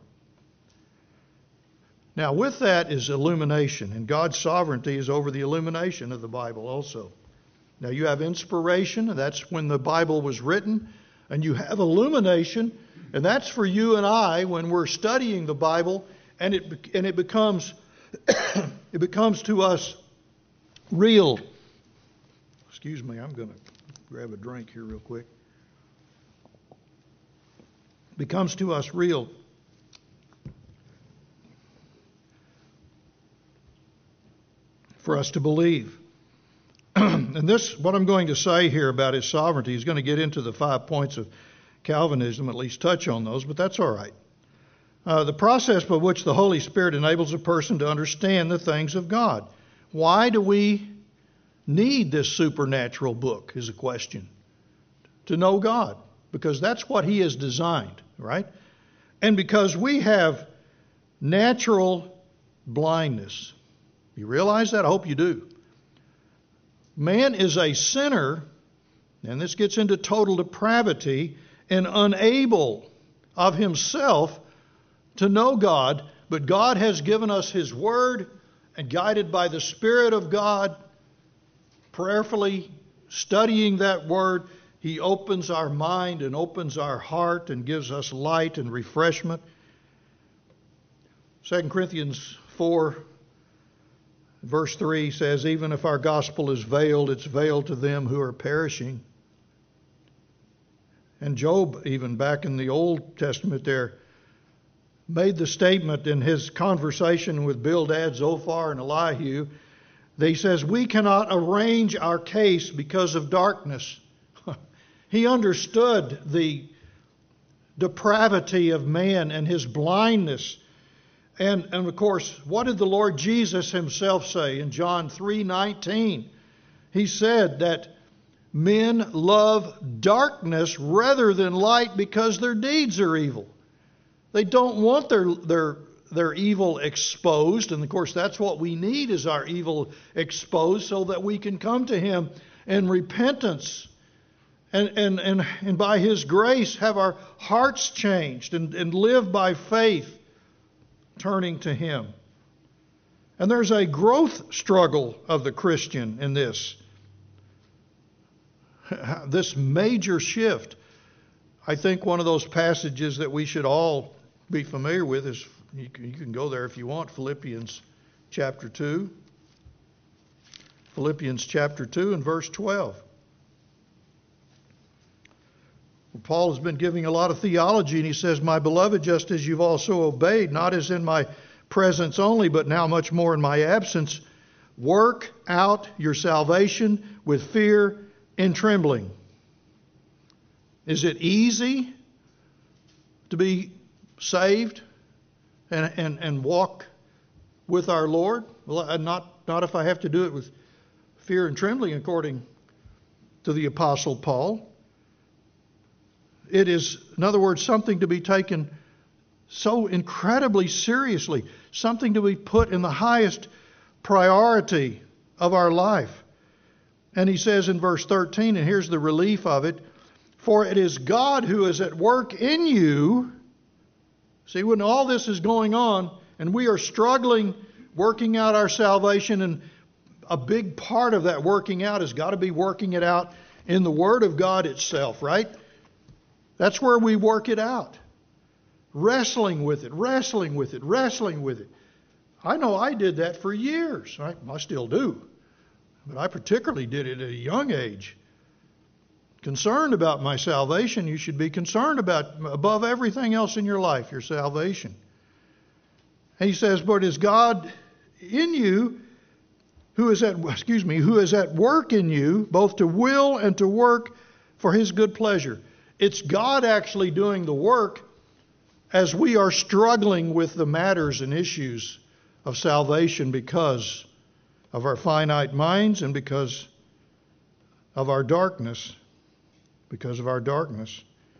Now, with that is illumination, and God's sovereignty is over the illumination of the Bible also. Now, you have inspiration, and that's when the Bible was written, and you have illumination, and that's for you and I when we're studying the Bible, and it and it becomes it becomes to us real. Excuse me, I'm going to grab a drink here real quick. Becomes to us real. For us to believe. And this, what I'm going to say here about his sovereignty, is going to get into the five points of Calvinism, at least touch on those, but that's all right. Uh, the process by which the Holy Spirit enables a person to understand the things of God. Why do we need this supernatural book is a question. To know God. Because that's what he has designed, right? And because we have natural blindness. You realize that? I hope you do. Man is a sinner, and this gets into total depravity, and unable of himself to know God, but God has given us his word, and guided by the Spirit of God, prayerfully studying that word, he opens our mind and opens our heart and gives us light and refreshment. Second Corinthians four verse three says, even if our gospel is veiled, it's veiled to them who are perishing. And Job, even back in the Old Testament there, made the statement in his conversation with Bildad, Zophar, and Elihu, that he says, we cannot arrange our case because of darkness. He understood the depravity of man and his blindness. And, and of course, what did the Lord Jesus himself say in John three nineteen? He said that men love darkness rather than light because their deeds are evil. They don't want their, their, their evil exposed. And of course, that's what we need, is our evil exposed, so that we can come to him in repentance. And, and, and, and by his grace have our hearts changed and, and live by faith, turning to him. And there's a growth struggle of the Christian in this. This major shift. I think one of those passages that we should all be familiar with is, you can, you can go there if you want, Philippians chapter two. Philippians chapter two and verse twelve. Paul has been giving a lot of theology, and he says, my beloved, just as you've also obeyed, not as in my presence only, but now much more in my absence, work out your salvation with fear and trembling. Is it easy to be saved and, and, and walk with our Lord? Well, not, not if I have to do it with fear and trembling, according to the Apostle Paul. It is, in other words, something to be taken so incredibly seriously, something to be put in the highest priority of our life. And he says in verse thirteen, and here's the relief of it, for it is God who is at work in you. See, when all this is going on and we are struggling, working out our salvation, and a big part of that working out has got to be working it out in the Word of God itself, right? That's where we work it out. Wrestling with it, wrestling with it, wrestling with it. I know I did that for years. I, I still do. But I particularly did it at a young age. Concerned about my salvation, you should be concerned about, above everything else in your life, your salvation. And he says, but is God in you, who is at, excuse me, who is at work in you, both to will and to work for His good pleasure. It's God actually doing the work as we are struggling with the matters and issues of salvation because of our finite minds and because of our darkness. Because of our darkness.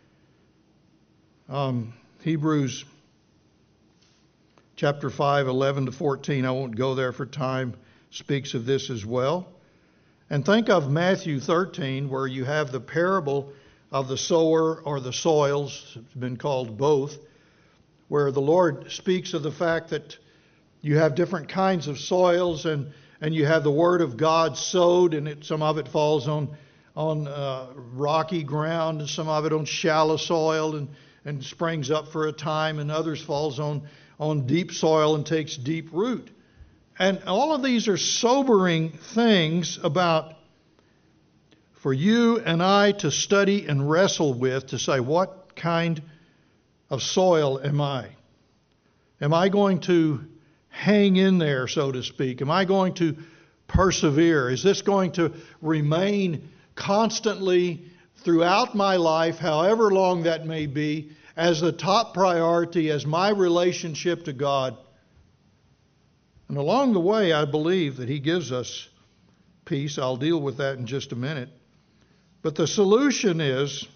Um, Hebrews chapter five, eleven to fourteen, I won't go there for time, speaks of this as well. And think of Matthew thirteen, where you have the parable of the sower or the soils, it's been called both, where the Lord speaks of the fact that you have different kinds of soils, and, and you have the Word of God sowed, and it, some of it falls on on uh, rocky ground, and some of it on shallow soil and, and springs up for a time, and others falls on, on deep soil and takes deep root. And all of these are sobering things about for you and I to study and wrestle with, to say, what kind of soil am I? Am I going to hang in there, so to speak? Am I going to persevere? Is this going to remain constantly throughout my life, however long that may be, as the top priority, as my relationship to God? And along the way, I believe that He gives us peace. I'll deal with that in just a minute. But the solution is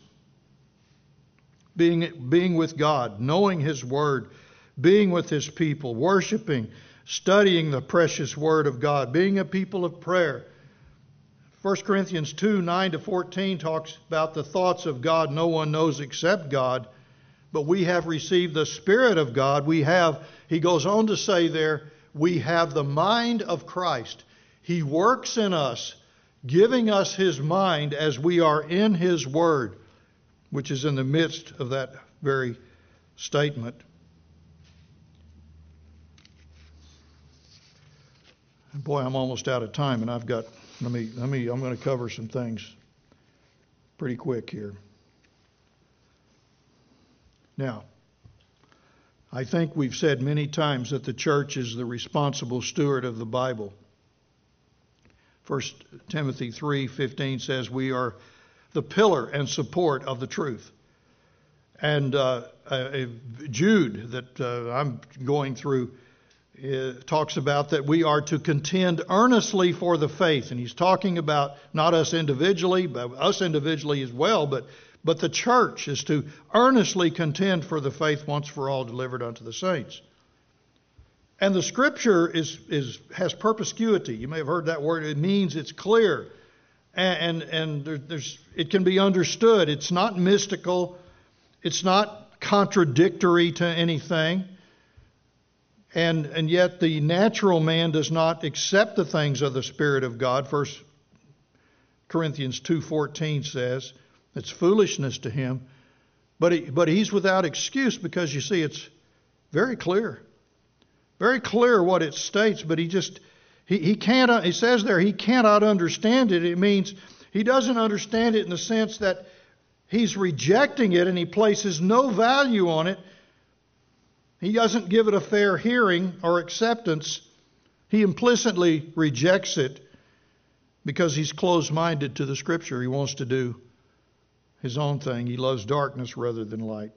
being, being with God, knowing His Word, being with His people, worshiping, studying the precious Word of God, being a people of prayer. First Corinthians two, nine to fourteen talks about the thoughts of God no one knows except God, but we have received the Spirit of God. We have, he goes on to say there, we have the mind of Christ. He works in us, giving us His mind as we are in His Word, which is in the midst of that very statement. Boy, I'm almost out of time, and I've got, let me, let me, I'm going to cover some things pretty quick here. Now, I think we've said many times that the church is the responsible steward of the Bible. First Timothy three fifteen says we are the pillar and support of the truth. And uh, uh, Jude, that uh, I'm going through, uh, talks about that we are to contend earnestly for the faith. And he's talking about not us individually, but us individually as well, but But the church is to earnestly contend for the faith once for all delivered unto the saints. And the Scripture is is has perspicuity. You may have heard that word. It means it's clear, and and, and there, there's it can be understood. It's not mystical. It's not contradictory to anything. And and yet the natural man does not accept the things of the Spirit of God. First Corinthians two fourteen says. It's foolishness to him, but he, but he's without excuse, because you see it's very clear, very clear what it states. But he just he he can't. He says there he cannot understand it. It means he doesn't understand it in the sense that he's rejecting it and he places no value on it. He doesn't give it a fair hearing or acceptance, He implicitly rejects it because he's closed-minded to the Scripture. He wants to do his own thing. He loves darkness rather than light.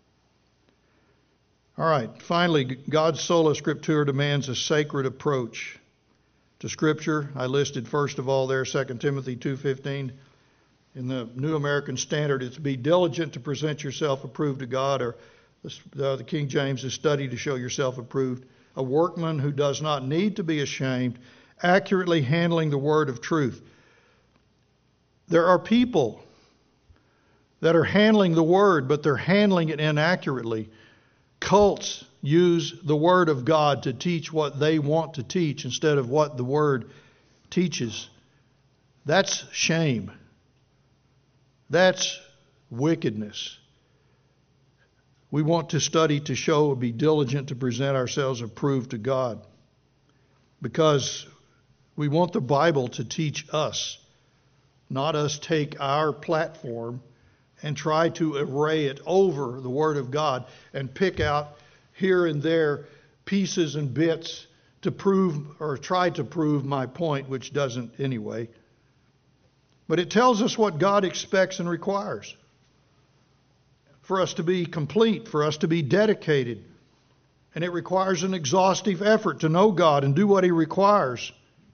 All right, finally, God's sola scriptura demands a sacred approach to Scripture. I listed first of all there Second Timothy two fifteen. In the New American Standard, it's be diligent to present yourself approved to God, or the, the King James is study to show yourself approved, a workman who does not need to be ashamed, accurately handling the word of truth. There are people that are handling the word, but they're handling it inaccurately. Cults use the word of God to teach what they want to teach instead of what the word teaches. That's shame. That's wickedness. We want to study to show, be diligent to present ourselves approved to God, because we want the Bible to teach us, not us take our platform and try to array it over the Word of God and pick out here and there pieces and bits to prove or try to prove my point, which doesn't anyway. But it tells us what God expects and requires for us to be complete, for us to be dedicated. And it requires an exhaustive effort to know God and do what He requires.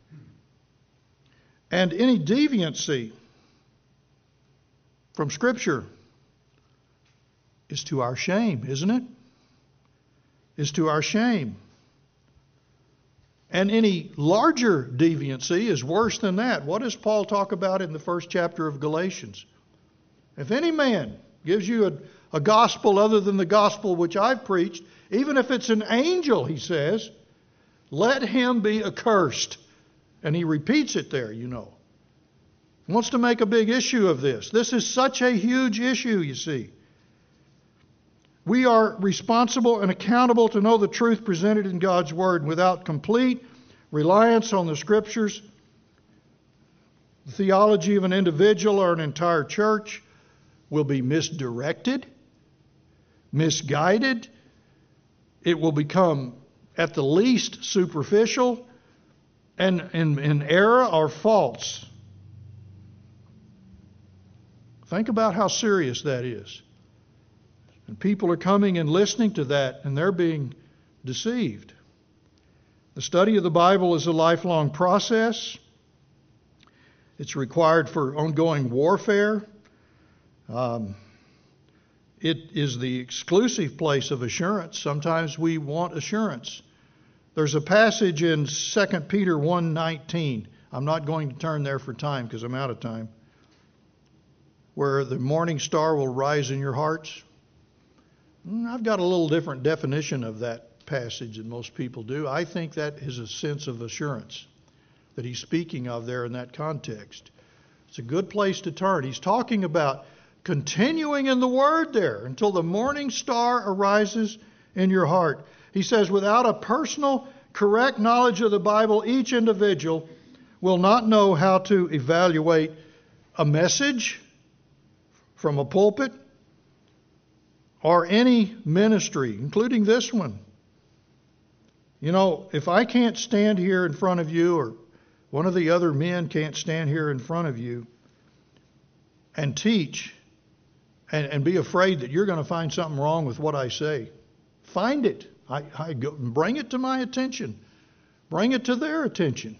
And any deviancy from Scripture is to our shame, isn't it? Is to our shame. And any larger deviancy is worse than that. What does Paul talk about in the first chapter of Galatians? If any man gives you a, a gospel other than the gospel which I've preached, even if it's an angel, he says, let him be accursed. And he repeats it there, you know. He wants to make a big issue of this. This is such a huge issue, you see. We are responsible and accountable to know the truth presented in God's Word. Without complete reliance on the Scriptures, the theology of an individual or an entire church will be misdirected, misguided. It will become, at the least, superficial and in, in error or false. Think about how serious that is. And people are coming and listening to that, and they're being deceived. The study of the Bible is a lifelong process. It's required for ongoing warfare. Um, it is the exclusive place of assurance. Sometimes we want assurance. There's a passage in Second Peter one nineteen. I'm not going to turn there for time because I'm out of time. Where the morning star will rise in your hearts. I've got a little different definition of that passage than most people do. I think that is a sense of assurance that he's speaking of there in that context. It's a good place to turn. He's talking about continuing in the Word there until the morning star arises in your heart. He says, without a personal, correct knowledge of the Bible, each individual will not know how to evaluate a message from a pulpit, or any ministry, including this one. You know, if I can't stand here in front of you, or one of the other men can't stand here in front of you and teach and, and be afraid that you're going to find something wrong with what I say, find it. I, I go, bring it to my attention. Bring it to their attention.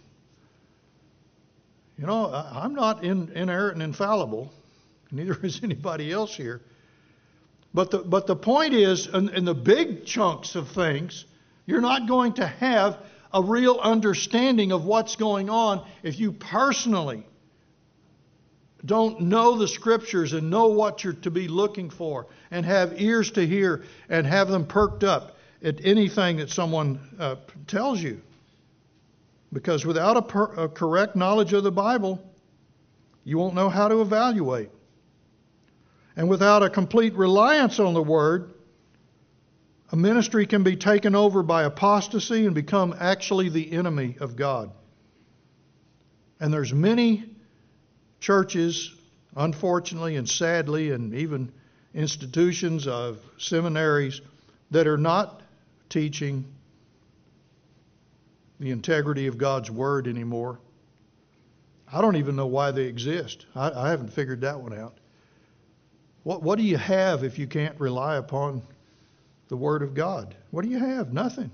You know, I, I'm not in, inerrant and infallible. Neither is anybody else here. But the, but the point is, in, in the big chunks of things, you're not going to have a real understanding of what's going on if you personally don't know the Scriptures and know what you're to be looking for and have ears to hear and have them perked up at anything that someone uh, tells you. Because without a, per, a correct knowledge of the Bible, you won't know how to evaluate. And without a complete reliance on the Word, a ministry can be taken over by apostasy and become actually the enemy of God. And there's many churches, unfortunately and sadly, and even institutions of seminaries that are not teaching the integrity of God's Word anymore. I don't even know why they exist. I, I haven't figured that one out. What, what do you have if you can't rely upon the Word of God? What do you have? Nothing.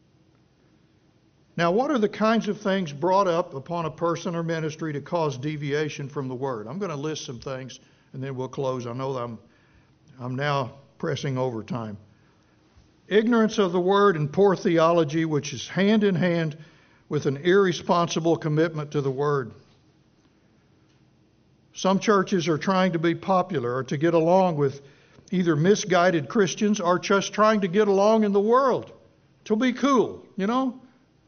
Now, what are the kinds of things brought up upon a person or ministry to cause deviation from the Word? I'm going to list some things, and then we'll close. I know that I'm, I'm now pressing overtime. Ignorance of the Word and poor theology, which is hand in hand with an irresponsible commitment to the Word. Some churches are trying to be popular or to get along with either misguided Christians or just trying to get along in the world, to be cool, you know?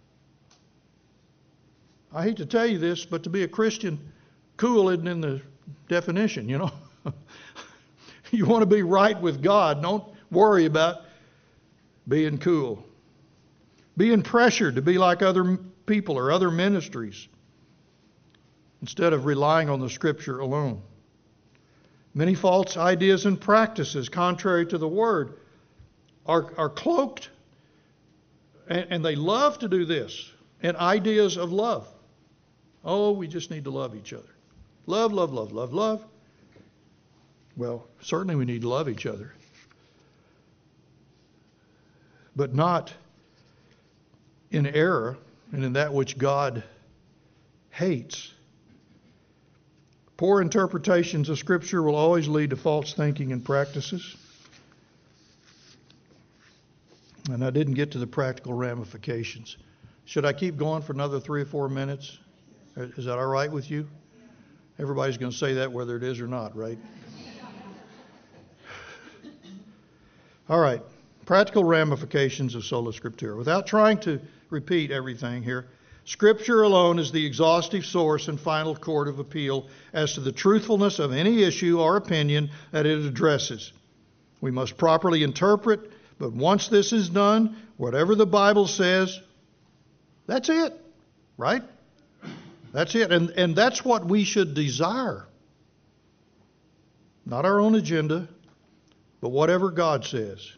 I hate to tell you this, but to be a Christian, cool isn't in the definition, you know? You want to be right with God. Don't worry about being cool. Being pressured to be like other people or other ministries instead of relying on the Scripture alone. Many false ideas and practices contrary to the Word are, are cloaked, and, and they love to do this, in ideas of love. Oh, we just need to love each other. Love, love, love, love, love. Well, certainly we need to love each other. But not in error and in that which God hates. Poor interpretations of Scripture will always lead to false thinking and practices. And I didn't get to the practical ramifications. Should I keep going for another three or four minutes? Is that all right with you? Everybody's going to say that whether it is or not, right? All right. Practical ramifications of sola scriptura. Without trying to repeat everything here, Scripture alone is the exhaustive source and final court of appeal as to the truthfulness of any issue or opinion that it addresses. We must properly interpret, but once this is done, whatever the Bible says, that's it, right? That's it. And, and that's what we should desire. Not our own agenda, but whatever God says.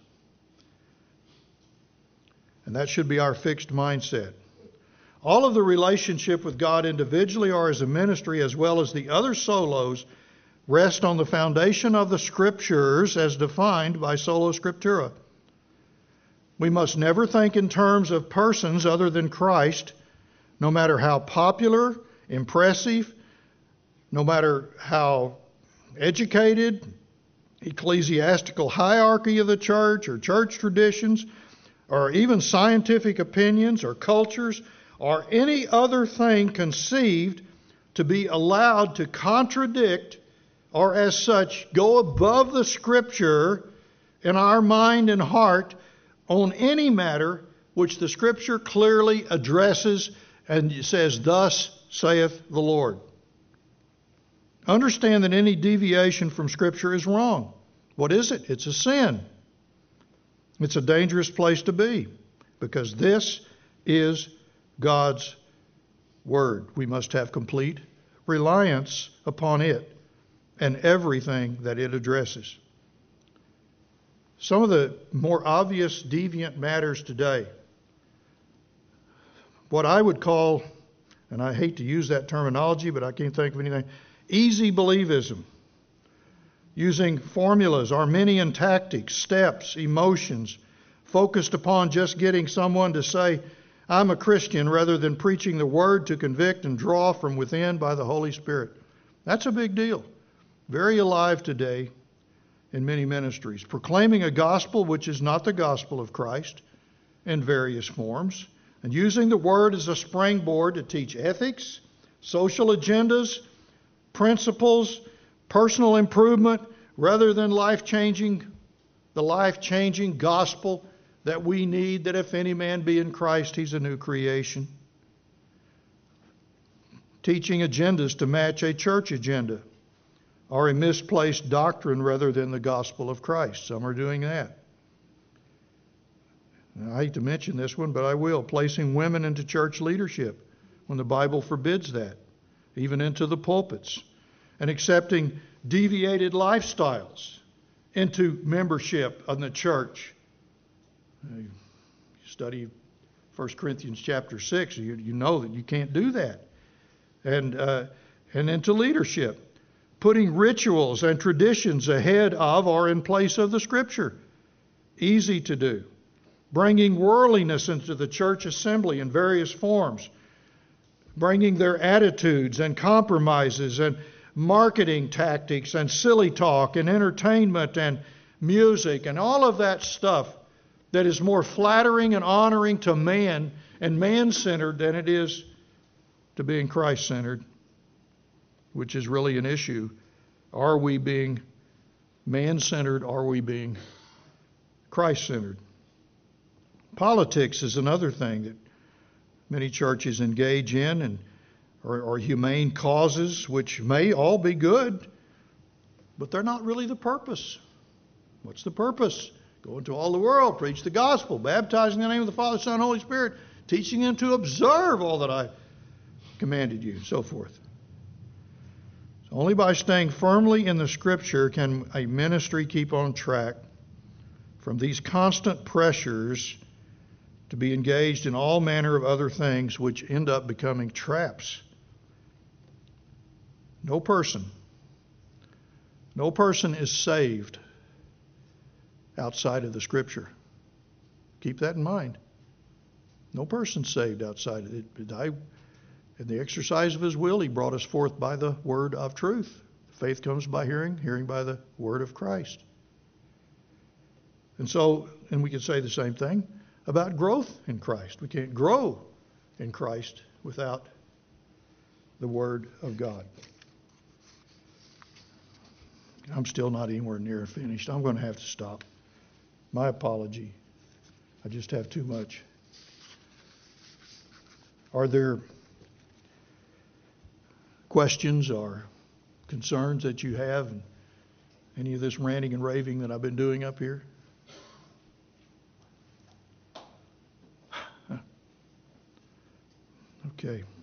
And that should be our fixed mindset. All of the relationship with God individually or as a ministry, as well as the other solos, rest on the foundation of the Scriptures as defined by sola scriptura. We must never think in terms of persons other than Christ, no matter how popular, impressive, no matter how educated, ecclesiastical hierarchy of the church or church traditions, or even scientific opinions or cultures, or any other thing conceived to be allowed to contradict or as such go above the Scripture in our mind and heart on any matter which the Scripture clearly addresses and says, "Thus saith the Lord." Understand that any deviation from Scripture is wrong. What is it? It's a sin. It's a dangerous place to be because this is God's Word. We must have complete reliance upon it and everything that it addresses. Some of the more obvious deviant matters today, what I would call, and I hate to use that terminology, but I can't think of anything, easy believism. Using formulas, Arminian tactics, steps, emotions, focused upon just getting someone to say, "I'm a Christian," rather than preaching the Word to convict and draw from within by the Holy Spirit. That's a big deal. Very alive today in many ministries. Proclaiming a gospel which is not the gospel of Christ in various forms, and using the Word as a springboard to teach ethics, social agendas, principles, personal improvement, rather than life-changing, the life-changing gospel that we need, that if any man be in Christ, he's a new creation. Teaching agendas to match a church agenda or a misplaced doctrine rather than the gospel of Christ. Some are doing that. And I hate to mention this one, but I will. Placing women into church leadership when the Bible forbids that, even into the pulpits. And accepting deviated lifestyles into membership in the church. You study First Corinthians chapter six. You, you know that you can't do that. And, uh, and into leadership, putting rituals and traditions ahead of or in place of the Scripture. Easy to do. Bringing worldliness into the church assembly in various forms. Bringing their attitudes and compromises and marketing tactics and silly talk and entertainment and music and all of that stuff that is more flattering and honoring to man and man-centered than it is to being Christ-centered, which is really an issue. Are we being man-centered? Are we being Christ-centered? Politics is another thing that many churches engage in, and or, or humane causes, which may all be good, but they're not really the purpose. What's the purpose? Go into all the world, preach the gospel, baptizing in the name of the Father, Son, and Holy Spirit, teaching them to observe all that I commanded you, so forth. So only by staying firmly in the Scripture can a ministry keep on track from these constant pressures to be engaged in all manner of other things which end up becoming traps. No person, no person is saved outside of the Scripture. Keep that in mind. No person saved outside of it. I, in the exercise of His will, He brought us forth by the word of truth. Faith comes by hearing, hearing by the word of Christ. And so, and we can say the same thing about growth in Christ. We can't grow in Christ without the Word of God. I'm still not anywhere near finished. I'm going to have to stop. My apology. I just have too much. Are there questions or concerns that you have in any of this ranting and raving that I've been doing up here? Okay.